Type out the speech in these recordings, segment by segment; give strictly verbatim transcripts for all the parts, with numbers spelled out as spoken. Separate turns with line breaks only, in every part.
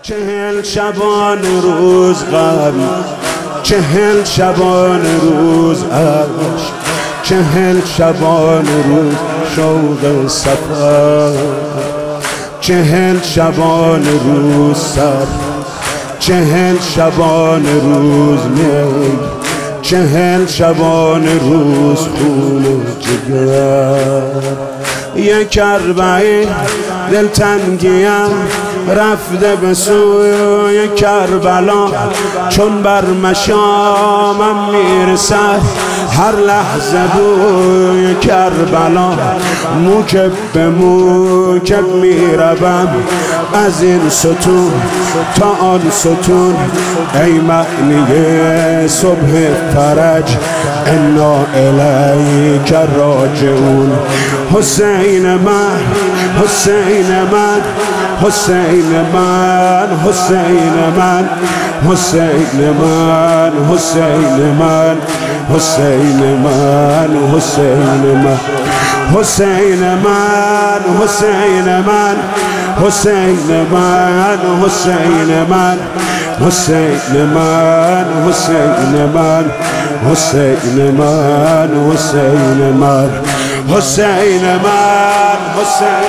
چهل شبان روز غم، چهل شبان روز عشق، چهل شبان روز شوق سفر، چهل شبان روز سر، چهل شبان روز می، چهل شبان روز خون جگر. یک کربعی دلتنگیم رفته به سوی کربلا، چون بر مشامم میرسد هر لحظه بوی کربلا. موکب به موکب میروم از این ستون تا آن ستون، ای معنی صبح فرج انا الیک راجعون. حسین من، حسین من، حسین من، حسین من، حسین من، حسین من، حسین من، حسین من، حسین من، حسین من، حسین من، حسین من، حسین من، حسین من، حسین من، حسین من، حسین من، حسین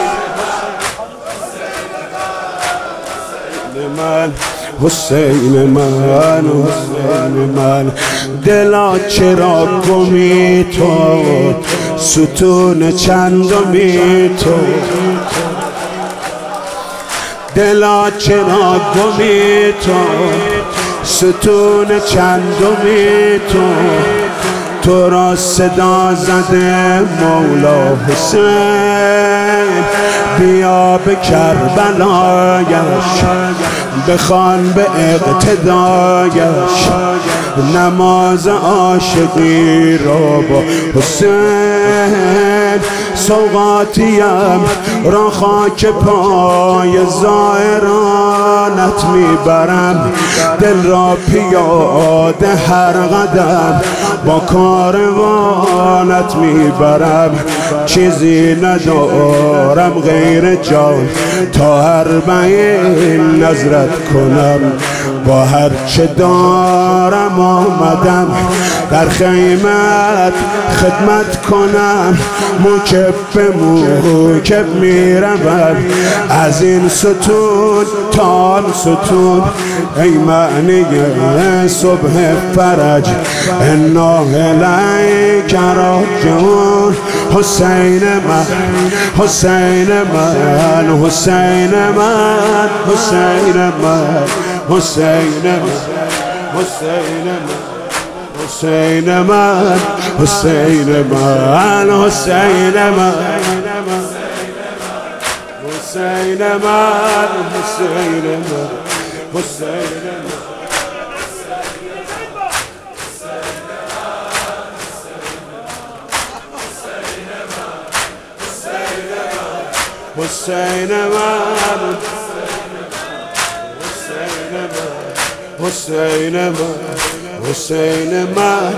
من، حسین من، حسین من. دلا چرا گمی تو، ستون چندمی تو، دلا چرا گمی تو، ستون چندمی تو. تو را صدا زده مولا حسین، بیا به کربلایش بخوان به اقتدایش نماز عاشقی را با حسین. سوغاتیم را خاک پای زائرانت میبرم، دل را پیاده هر قدم با کاروانت میبرم. چیزی ندارم غیر جان تا اربعین نظرت کنم، با هر چه دارم آمدم در خیمت خدمت کنم. موکب به موکب میروم از این ستون تا آن ستون، ای معنی صبح فرج انا الیک راجعون. حسین من، حسین من، حسین من، حسین من، حسین من، حسین من، حسین من، حسین من، حسین من، حسین من، حسین من، حسین من. حسین من، حسین من، حسین من.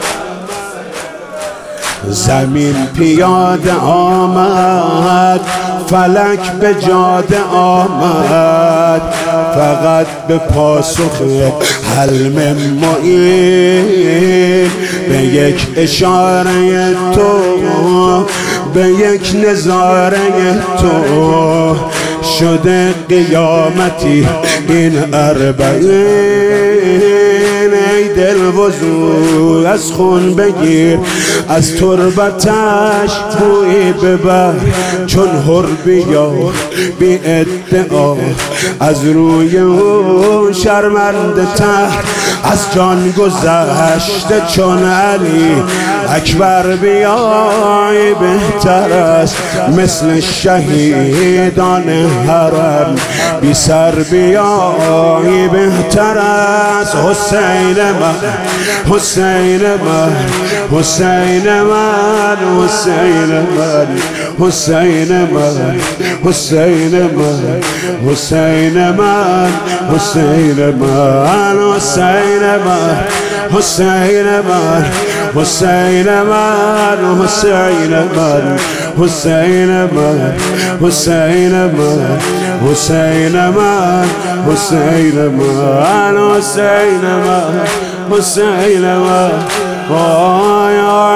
زمین پیاده آمد، فلک به جاده آمد، فقط به پاسخ حلم معین. به یک اشاره تو، به یک نظاره تو شده قیامتی این اربعین. ای دل وضو از خون بگیر، از تربتش بویی ببر، چون حر بیا بی ادعا از روی او شرمنده تر. از جان گذشته چون علی اکبر بیای بهتر است، مثل شهیدان حرم بی سر بیای بهتر است. حسین من، حسین من، حسین من، حسین من، حسین من، حسین من، حسین من، حسین من، حسین من، حسین من، حسین من حسین من حسین من حسین من حسین من حسین من حسین من حسین من